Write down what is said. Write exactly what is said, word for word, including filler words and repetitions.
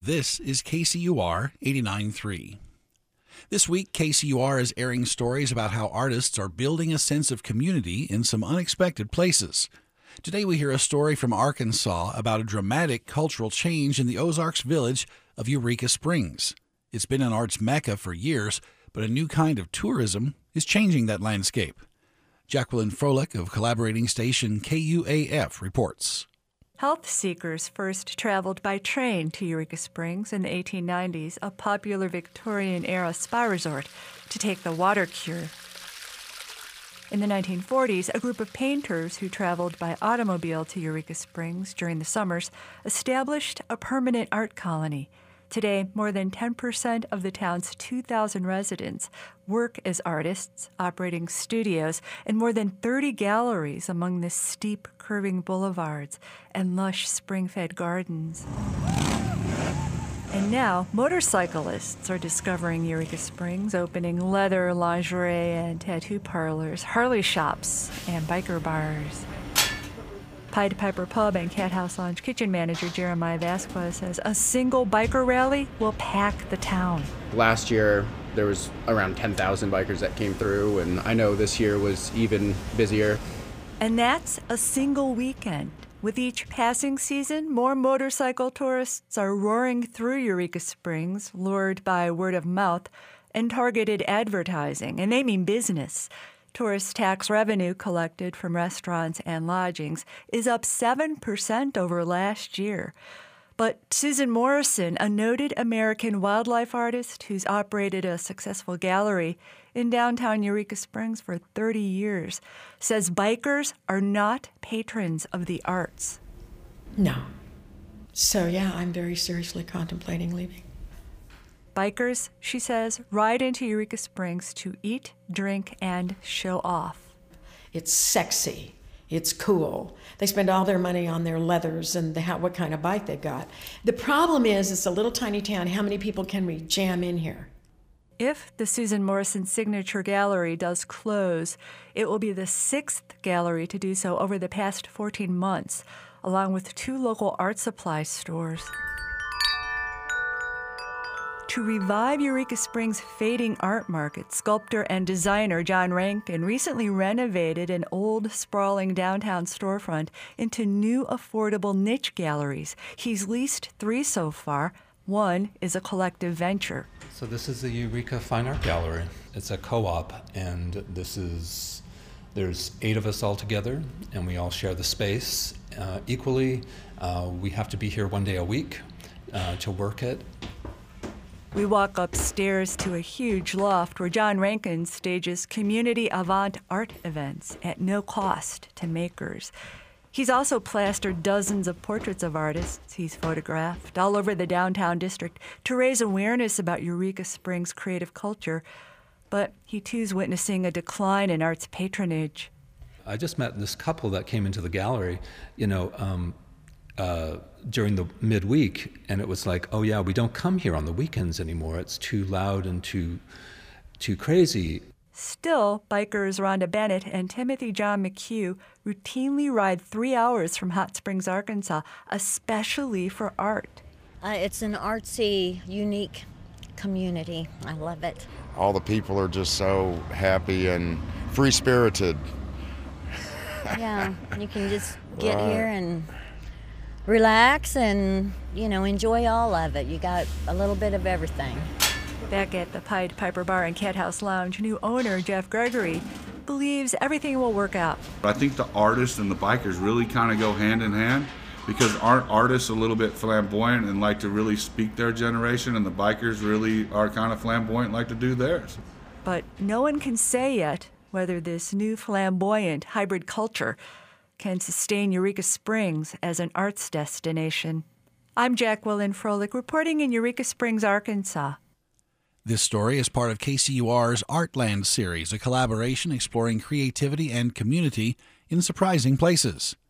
This is K C U R eighty-nine point three. This week, K C U R is airing stories about how artists are building a sense of community in some unexpected places. Today we hear a story from Arkansas about a dramatic cultural change in the Ozarks village of Eureka Springs. It's been an arts mecca for years, but a new kind of tourism is changing that landscape. Jacqueline Froelich of collaborating station K U A F reports. Health seekers first traveled by train to Eureka Springs in the eighteen nineties, a popular Victorian-era spa resort, to take the water cure. In the nineteen forties, a group of painters who traveled by automobile to Eureka Springs during the summers established a permanent art colony. Today, more than ten percent of the town's two thousand residents work as artists, operating studios, and more than thirty galleries among the steep, curving boulevards and lush spring-fed gardens. And now, motorcyclists are discovering Eureka Springs, opening leather, lingerie, and tattoo parlors, Harley shops, and biker bars. Pied Piper Pub and Cat House Lounge kitchen manager Jeremiah Vasquez says a single biker rally will pack the town. Last year, there was around ten thousand bikers that came through, and I know this year was even busier. And that's a single weekend. With each passing season, more motorcycle tourists are roaring through Eureka Springs, lured by word of mouth and targeted advertising, and they mean business. Tourist tax revenue collected from restaurants and lodgings is up seven percent over last year. But Susan Morrison, a noted American wildlife artist who's operated a successful gallery in downtown Eureka Springs for thirty years, says bikers are not patrons of the arts. No. So, yeah, I'm very seriously contemplating leaving. Bikers, she says, ride into Eureka Springs to eat, drink, and show off. It's sexy. It's cool. They spend all their money on their leathers and the, how, what kind of bike they've got. The problem is, it's a little tiny town. How many people can we jam in here? If the Susan Morrison Signature Gallery does close, it will be the sixth gallery to do so over the past fourteen months, along with two local art supply stores. To revive Eureka Springs' fading art market, sculptor and designer John Rankin recently renovated an old, sprawling downtown storefront into new, affordable niche galleries. He's leased three so far. One is a collective venture. So this is the Eureka Fine Art Gallery. It's a co-op, and this is, there's eight of us all together, and we all share the space uh, equally. Uh, we have to be here one day a week uh, to work it. We walk upstairs to a huge loft where John Rankin stages community avant art events at no cost to makers. He's also plastered dozens of portraits of artists he's photographed all over the downtown district to raise awareness about Eureka Springs' creative culture. But he too's witnessing a decline in arts patronage. I just met this couple that came into the gallery, you know, um, uh, during the midweek, and it was like, oh yeah, we don't come here on the weekends anymore. It's too loud and too, too crazy. Still, bikers Rhonda Bennett and Timothy John McHugh routinely ride three hours from Hot Springs, Arkansas, especially for art. Uh, it's an artsy, unique community. I love it. All the people are just so happy and free-spirited. Yeah, you can just get Right. here and relax and, you know, enjoy all of it. You got a little bit of everything. Back at the Pied Piper Bar and Cat House Lounge, new owner Jeff Gregory believes everything will work out. I think the artists and the bikers really kind of go hand in hand, because aren't artists a little bit flamboyant and like to really speak their generation, and the bikers really are kind of flamboyant and like to do theirs. But no one can say yet whether this new flamboyant hybrid culture can sustain Eureka Springs as an arts destination. I'm Jacqueline Froelich, reporting in Eureka Springs, Arkansas. This story is part of K C U R's Artland series, a collaboration exploring creativity and community in surprising places.